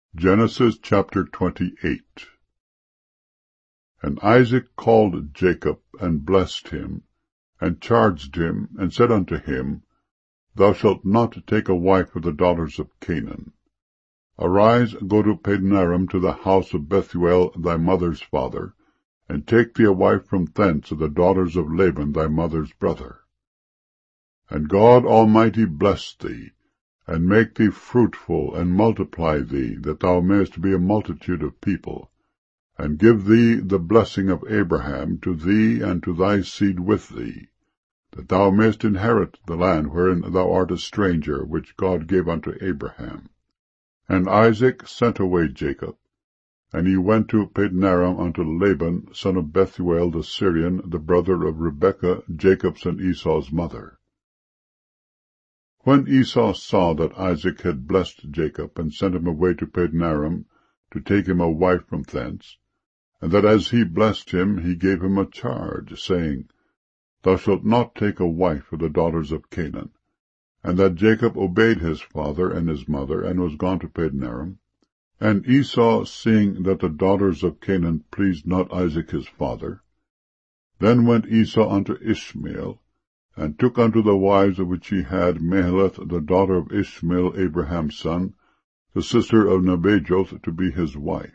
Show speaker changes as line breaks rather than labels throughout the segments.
Genesis chapter 28. And Isaac called Jacob, and blessed him, and charged him, and said unto him, Thou shalt not take a wife of the daughters of Canaan. Arise, go to Padanaram, to the house of Bethuel thy mother's father, and take thee a wife from thence of the daughters of Laban thy mother's brother. And God Almighty bless thee, and make thee fruitful, and multiply thee, that thou mayest be a multitude of people, and give thee the blessing of Abraham to thee and to thy seed with thee, that thou mayest inherit the land wherein thou art a stranger, which God gave unto Abraham. And Isaac sent away Jacob, and he went to Padanaram unto Laban, son of Bethuel the Syrian, the brother of Rebekah, Jacob's and Esau's mother. When Esau saw that Isaac had blessed Jacob, and sent him away to Padanaram, to take him a wife from thence, and that as he blessed him, he gave him a charge, saying, Thou shalt not take a wife of the daughters of Canaan, and that Jacob obeyed his father and his mother, and was gone to Padanaram. And Esau, seeing that the daughters of Canaan pleased not Isaac his father, then went Esau unto Ishmael, and took unto the wives of which he had Mahalath, the daughter of Ishmael Abraham's son, the sister of Nebajoth, to be his wife.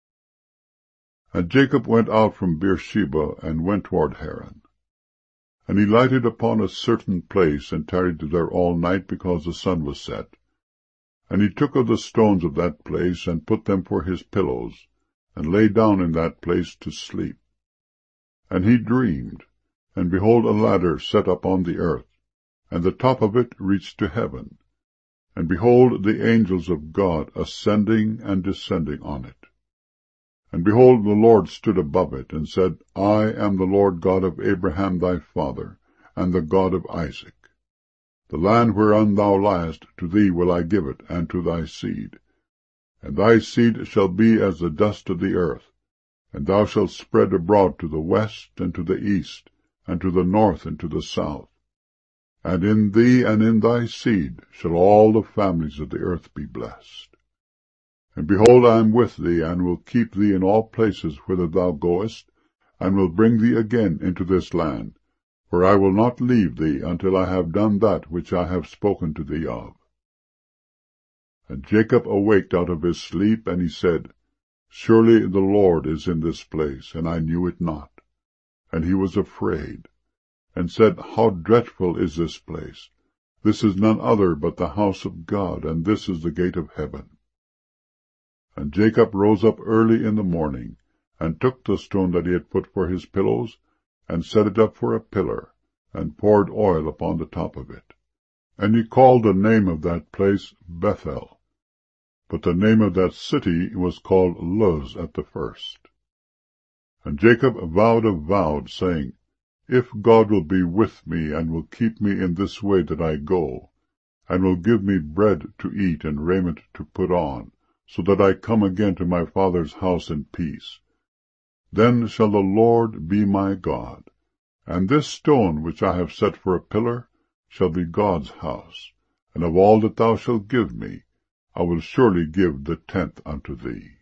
And Jacob went out from Beersheba, and went toward Haran. And he lighted upon a certain place, and tarried there all night, because the sun was set. And he took of the stones of that place, and put them for his pillows, and lay down in that place to sleep. And he dreamed, and behold, a ladder set up on the earth, and the top of it reached to heaven. And behold, the angels of God ascending and descending on it. And behold, the Lord stood above it, and said, I am the Lord God of Abraham thy father, and the God of Isaac. The land whereon thou liest, to thee will I give it, and to thy seed. And thy seed shall be as the dust of the earth, and thou shalt spread abroad to the west, and to the east, and to the north, and to the south. And in thee and in thy seed shall all the families of the earth be blessed. And behold, I am with thee, and will keep thee in all places whither thou goest, and will bring thee again into this land, for I will not leave thee until I have done that which I have spoken to thee of. And Jacob awaked out of his sleep, and he said, Surely the Lord is in this place, and I knew it not. And he was afraid, and said, How dreadful is this place! This is none other but the house of God, and this is the gate of heaven. And Jacob rose up early in the morning, and took the stone that he had put for his pillows, and set it up for a pillar, and poured oil upon the top of it. And he called the name of that place Bethel. But the name of that city was called Luz at the first. And Jacob vowed a vow, saying, If God will be with me, and will keep me in this way that I go, and will give me bread to eat and raiment to put on, so that I come again to my father's house in peace, then shall the Lord be my God, and this stone which I have set for a pillar shall be God's house, and of all that thou shalt give me, I will surely give the tenth unto thee.